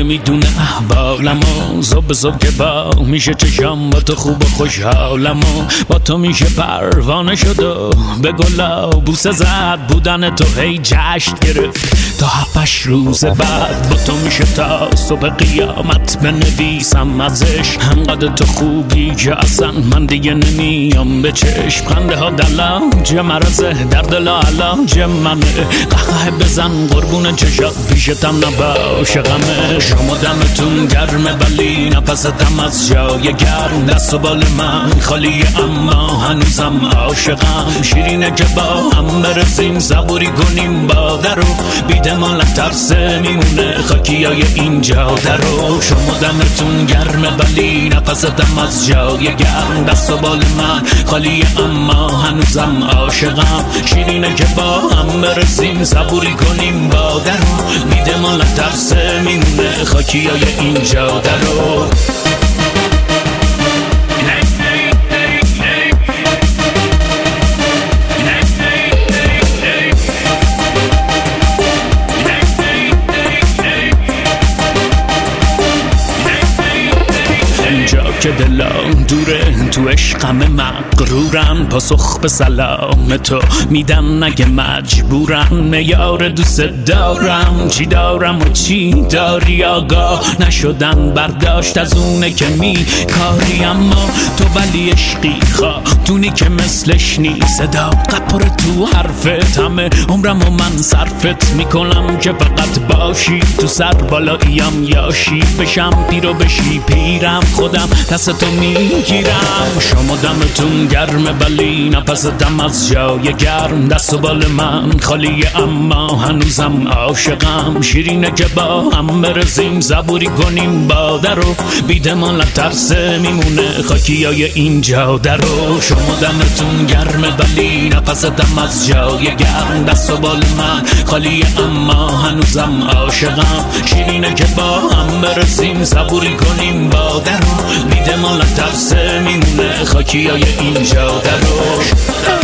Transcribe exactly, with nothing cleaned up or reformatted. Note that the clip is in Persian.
نمیدونه احوالمو، صبح صبح که با میشه چشم با تو خوب و خوشحالمو، با تو میشه پروانه شد و به گلا بوسه زد، بودن تو هی جشن گرفت تا هفتش روز بعد، با تو میشه تا صبح قیامت بنویسم ازش، انقدر تو خوبی که اصلا من دیگه نمیام به چشم، خنده ها دلاج مرزه در دل علاج منه، قهقه بزن قربون چشات پیشتم نباشه غمه، شما دمتون گرمه ولی نفستم از جای گرم، دست و بال من خالیه اما هنوزم عاشقم، شیرینه که با هم برسیم صبوری کنیم با درو، بیده مال ترسه میمونه خاکی های این جاده رو، شما دمتون گرمه ولی نفستم از جای گرم، دست و بال من خالیه اما هنوزم عاشقم، شیرینه که با هم برسیم صبوری کنیم با درو، بیده مال ترسه میمونه خاکی های این جاده رو. که دلم دوره تو عشقم مغرورن، پاسخ به سلام تو میدم نگه مجبورم، میار دوست دارم چی دارم و چی داری، آگاه نشدن برداشت از اونه که می کاری، اما تو ولی عشقی خاتونی که مثلش نی، صداقت پر تو حرفت، همه عمرم و من صرفت میکنم که فقط باشی تو سر بالاییم، یاشی بشم پیر و بشی پیرم، خودم دست تو میگیرم، شما دمتون گرمه ولی نفستم از جای گرم، دست و بال من خالیه اما هنوزم عاشقم، شیرینه که با هم برسیم صبوری کنیم با درو، بیده مال ترسه میمونه خاکی های این جاده رو، شما دمتون گرمه ولی نفستم از جای گرم، دست و بال من خالیه اما هنوزم عاشقم، شیرینه که با هم برسیم صبوری کنیم با درو، بیده مال ترسه میمونه خاکی های این جاده رو.